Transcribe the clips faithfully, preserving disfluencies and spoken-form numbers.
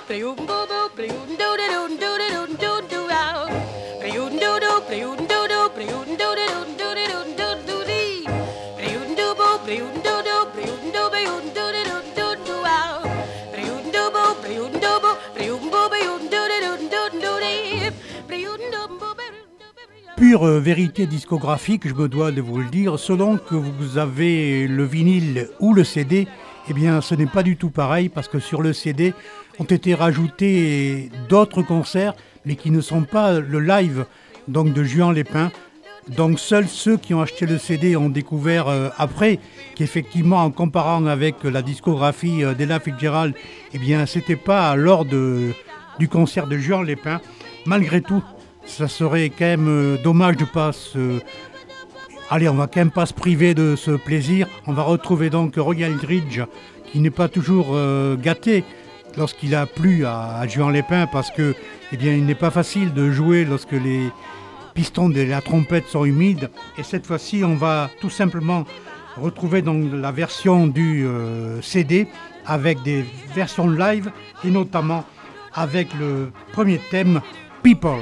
Pure vérité discographique, je me dois de vous le dire, selon que vous avez le vinyle ou le C D, eh bien ce n'est pas du tout pareil parce que sur le C D ont été rajoutés d'autres concerts mais qui ne sont pas le live donc de Juan Lépin. Donc seuls ceux qui ont acheté le C D ont découvert euh, après qu'effectivement en comparant avec la discographie euh, d'Ella Fitzgerald, eh bien c'était pas lors de, du concert de Juan Lépin. Malgré tout, ça serait quand même euh, dommage de pas se... Allez, on va quand même pas se priver de ce plaisir. On va retrouver donc Roy Eldridge, qui n'est pas toujours euh, gâté lorsqu'il a plu à, à Juan Lépin, parce que, eh bien, il n'est pas facile de jouer lorsque les pistons de la trompette sont humides. Et cette fois-ci, on va tout simplement retrouver donc la version du euh, C D avec des versions live et notamment avec le premier thème People.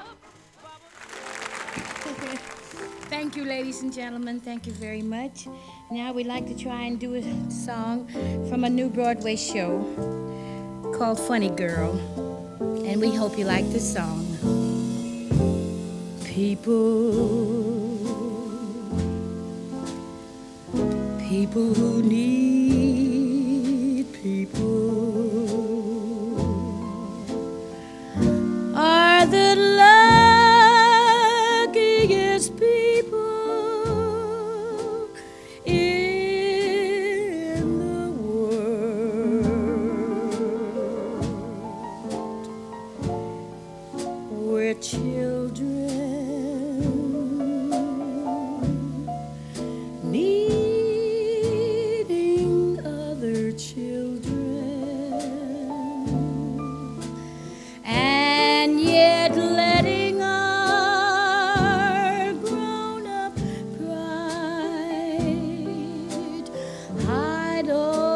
Thank you, ladies and gentlemen. Thank you very much. Now we'd like to try and do a song from a new Broadway show called Funny Girl. And we hope you like this song. People, people who need people are the luckiest people in the world. We're children needing other children, and yet letting our grown-up pride hide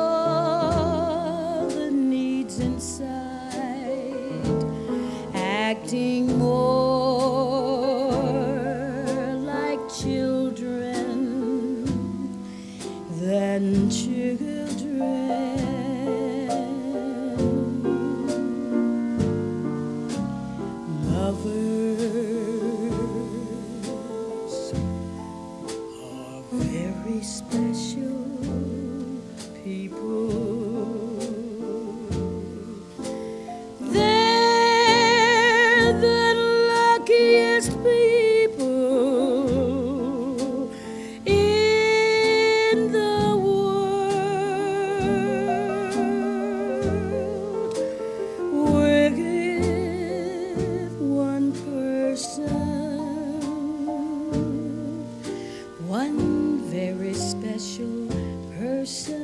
all the needs inside, acting more like children than children. Lovers are very special people. They're the luckiest people in the world. With one person, one very special person,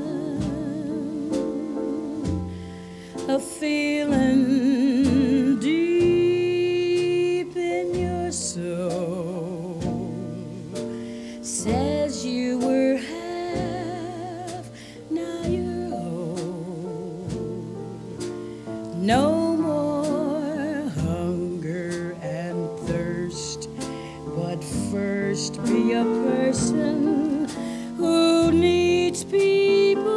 a feeling deep in your soul says you were half, now you're whole. No more hunger and thirst, but first be a person who needs people.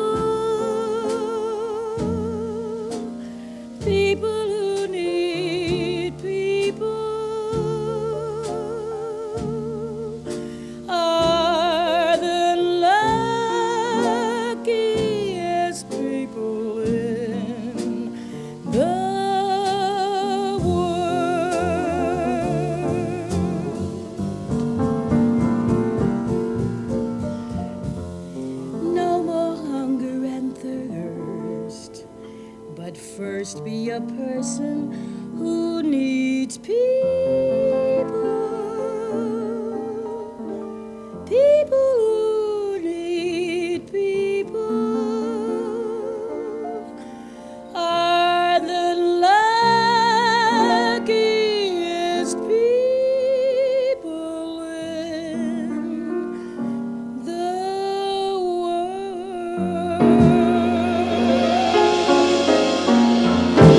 People who need people are the luckiest people in the world. No more hunger and thirst, but first be a person who needs people. People who need people are the luckiest people in the world.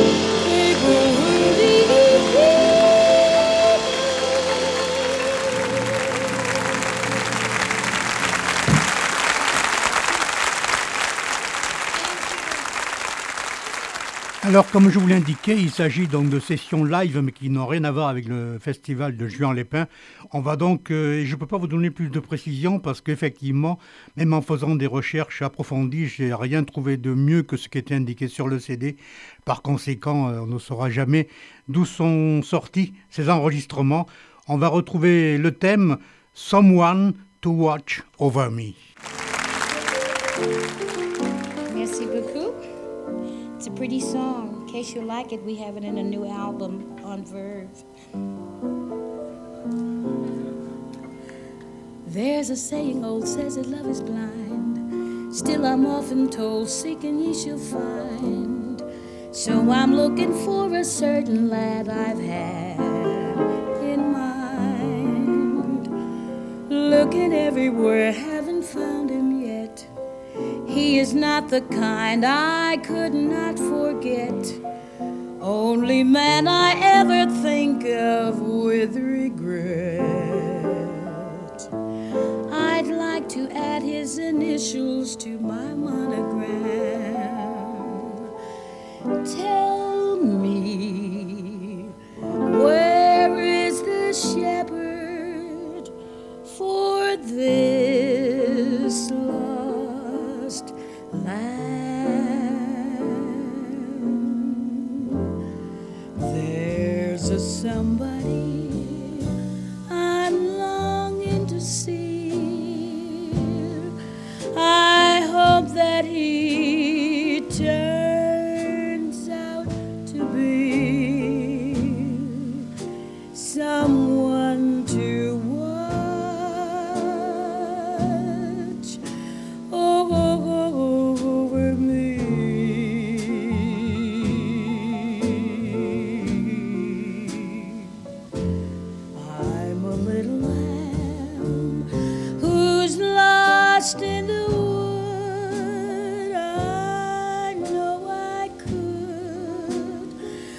Alors, comme je vous l'indiquais, il s'agit donc de sessions live, mais qui n'ont rien à voir avec le festival de Juan-les-Pins. On va donc, euh, je ne peux pas vous donner plus de précisions parce qu'effectivement, même en faisant des recherches approfondies, je n'ai rien trouvé de mieux que ce qui était indiqué sur le C D. Par conséquent, euh, on ne saura jamais d'où sont sortis ces enregistrements. On va retrouver le thème « Someone to Watch Over Me ». Merci beaucoup. It's a pretty song. In case you like it, we have it in a new album on Verve. There's a saying old says that love is blind. Still I'm often told, seek and ye shall find. So I'm looking for a certain lad I've had in mind. Looking everywhere, haven't found him yet. He is not the kind I could not forget. Only man I ever think of with regret. I'd like to add his initials to my monogram. Tell me, where is the shepherd for this lost lamb? There's a somebody I'm longing to see. I hope that he turns out to be someone to watch over me. I'm a little lamb who's lost in the wood. I know I could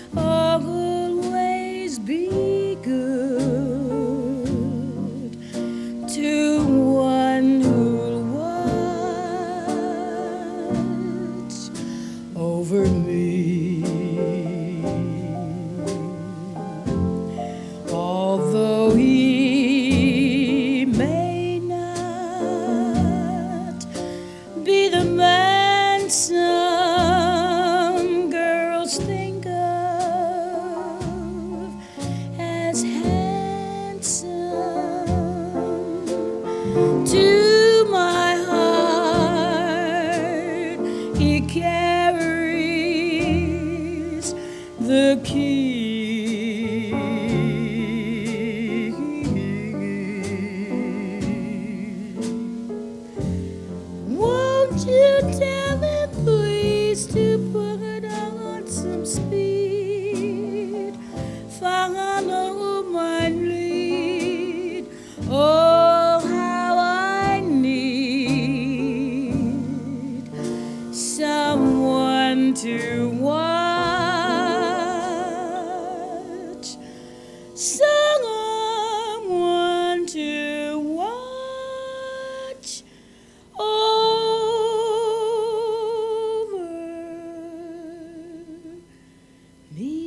always be good to one who'll watch over me. Although he may not be the man some girls think of as handsome, to my heart he carries the key. Won't you tell him please to put on some speed? Follow my lead. Oh, how I need someone to watch, someone to watch over me.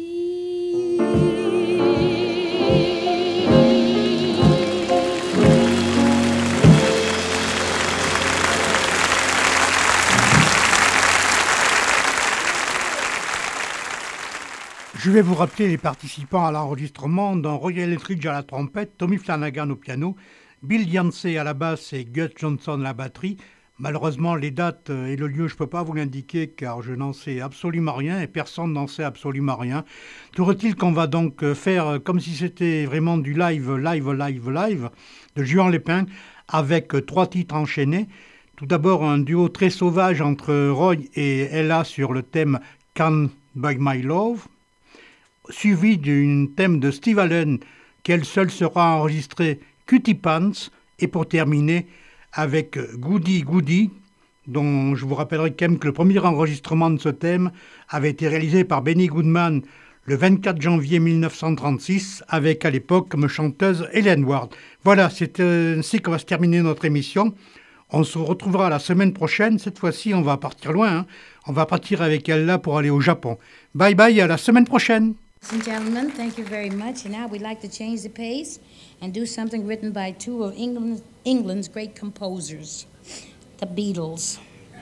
Je vais vous rappeler les participants à l'enregistrement dans Roy Eldridge à la trompette, Tommy Flanagan au piano, Bill Yancey à la basse et Gus Johnson à la batterie. Malheureusement, les dates et le lieu, je ne peux pas vous l'indiquer car je n'en sais absolument rien et personne n'en sait absolument rien. Toujours-il qu'on va donc faire comme si c'était vraiment du live, live, live, live de Juan-les-Pins avec trois titres enchaînés. Tout d'abord, un duo très sauvage entre Roy et Ella sur le thème Can't Buy My Love, suivi d'un thème de Steve Allen, qu'elle seule sera enregistrée Cutie Pants, et pour terminer avec Goody Goody, dont je vous rappellerai quand même que le premier enregistrement de ce thème avait été réalisé par Benny Goodman le vingt-quatre janvier mille neuf cent trente-six, avec à l'époque comme chanteuse Hélène Ward. Voilà, c'est ainsi qu'on va se terminer notre émission. On se retrouvera la semaine prochaine. Cette fois-ci, on va partir loin. Hein. On va partir avec Ella pour aller au Japon. Bye bye, à la semaine prochaine. Ladies and gentlemen, thank you very much. And now we'd like to change the pace and do something written by two of England, England's great composers, the Beatles.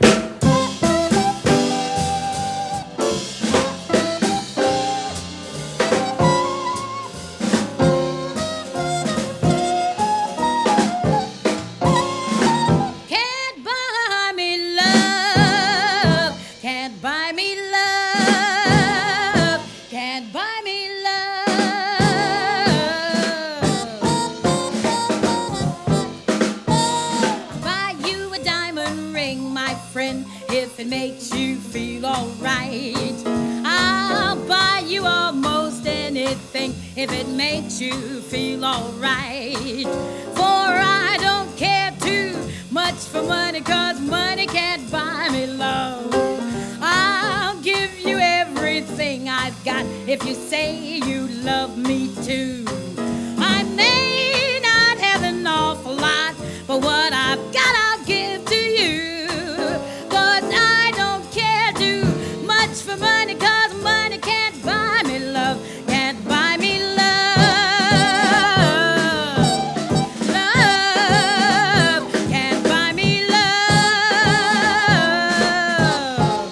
It makes you feel alright. I'll buy you almost anything if it makes you feel alright. For I don't care too much for money, 'cause money can't buy me love. I'll give you everything I've got if you say you love me too. I may not have an awful lot, but what I've got I'll give to you. For money, 'cause money can't buy me love, can't buy me love. Love can't buy me love.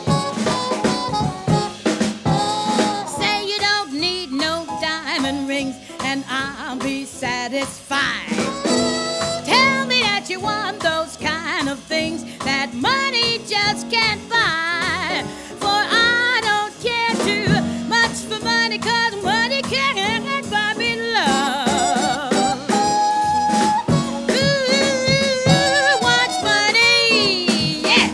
Say you don't need no diamond rings and I'll be satisfied. Tell me that you want those kind of things that money just can't buy. For I for money, 'cause money can't buy me love. Ooh, what's money? Yeah.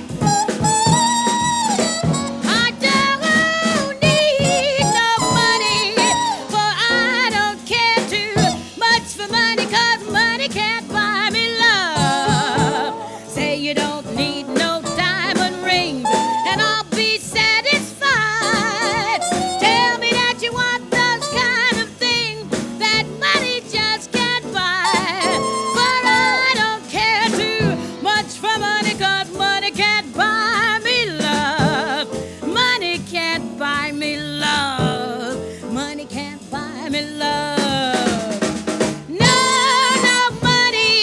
I don't need no money, for I don't care too much for money, 'cause money can't buy me love. Say you don't need no diamond rings and I'll be satisfied. Tell me that you want those kind of things that money just can't buy. But I don't care too much for money, 'cause money can't buy me love. Money can't buy me love. Money can't buy me love. No, no money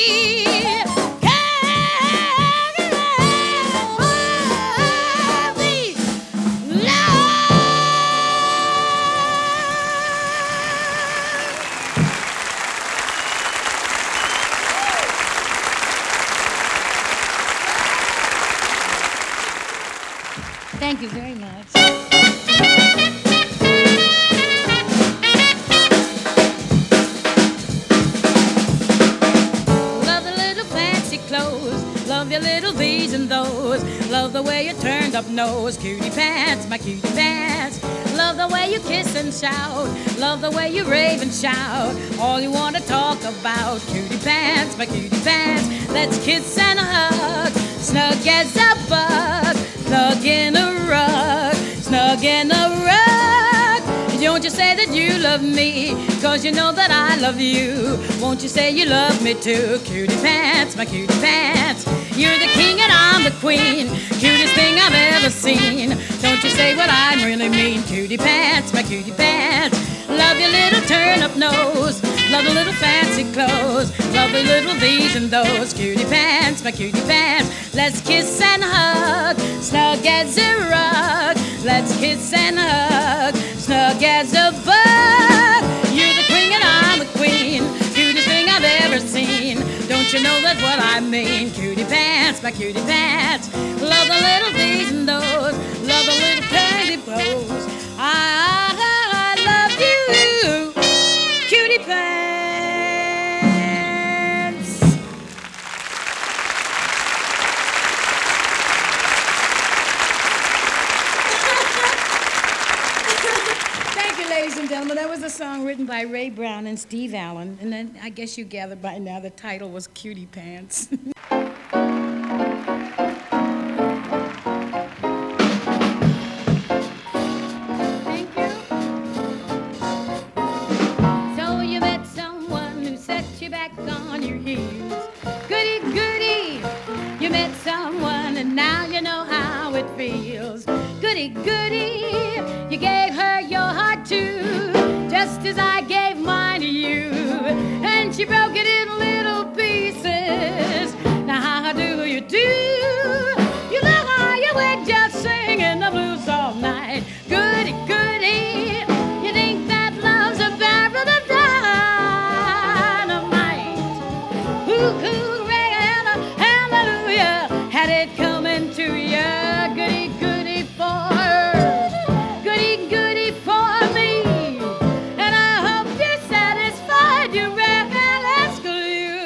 can't buy me love. Thank you very much. Love the little fancy clothes, love your little these and those. Love the way you turned up nose, cutie pants, my cutie pants. Love the way you kiss and shout, love the way you rave and shout. All you want to talk about, cutie pants, my cutie pants. Let's kiss and hug, snug as a bug, snug in a rug, snug in a rug. Don't you say that you love me, 'cause you know that I love you. Won't you say you love me too, cutie pants, my cutie pants. You're the king and I'm the queen, cutest thing I've ever seen. Don't you say what I really mean, cutie pants, my cutie pants. Love your little turn-up nose, love the little fancy clothes, love the little these and those, cutie pants, my cutie pants. Let's kiss and hug, snug as a rug. Let's kiss and hug, snug as a bug. You're the queen and I'm the queen, cutest thing I've ever seen. Don't you know that's what I mean, cutie pants, my cutie pants. Love the little these and those, love the little candy pose. I, I, I love you, cutie pants. Thank you, ladies and gentlemen. That was a song written by Ray Brown and Steve Allen. And then I guess you gathered by now the title was Cutie Pants. Thank you. So you met someone who set you back on your heels. Goody, goody. You met goody, goody. You gave her your heart too, just as I gave mine to you. And she broke it in little pieces. Now how do you do? You look how you went just singing the blues all night. Goody, goody. You think that love's a barrel of dynamite? Hoo, hooray, hallelujah. Had it coming to you. Goody, goody for her. Goody, goody for me. And I hope you're satisfied. You rascal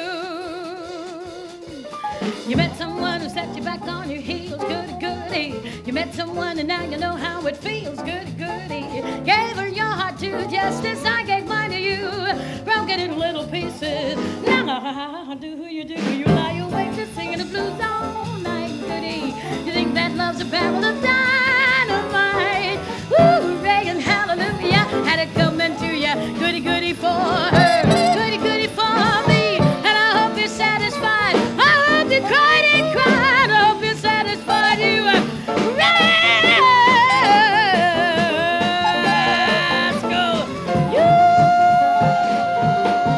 you. You met someone who set you back on your heels. Goody, goody. You met someone and now you know how it feels. Goody, goody. Gave her your heart too, just as I gave mine to you. Broke it in little pieces. Now do you do? You lie awake just singing the blues all night. Goody. You think that love's a barrel of dynamite? Ooh, hooray and hallelujah. Had it coming to you. Goody, goody for her. Goody, goody for me. And I hope you're satisfied. I hope you cried and cried. I hope you're satisfied. You are rascal. You.